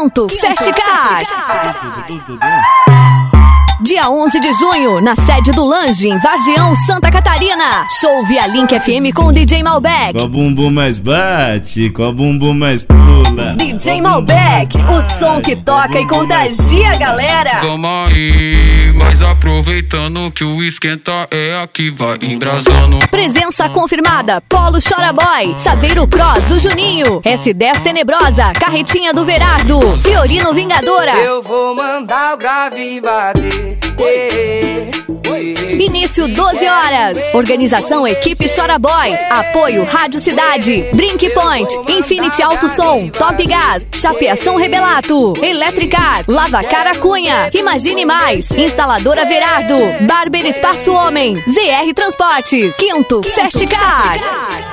Quinto Festicar. Dia 11 de junho, na sede do Lange, em Vargião, Santa Catarina. Show via Link FM com o DJ Malbec. Qual bumbum mais bate, qual bumbum mais pula. DJ Malbec, o som que toca e contagia a galera. Vamos aí, mas aproveitando que o esquenta é aqui, vai embrasando. Presença confirmada: Polo Chora Boy, Saveiro Cross do Juninho, S10 Tenebrosa, Carretinha do Verardo, Fiorino Vingadora. Eu vou mandar o grave bater. Início 12 horas. Organização Equipe Chora Boy. Apoio Rádio Cidade, Drink Point, Infinity Alto Som, Top Gas, Chapeação Rebelato, Eletricar, Lavacar Cunha, Imagine Mais, Instaladora Verardo, Barber Espaço Homem, ZR Transportes, Quinto Festicar.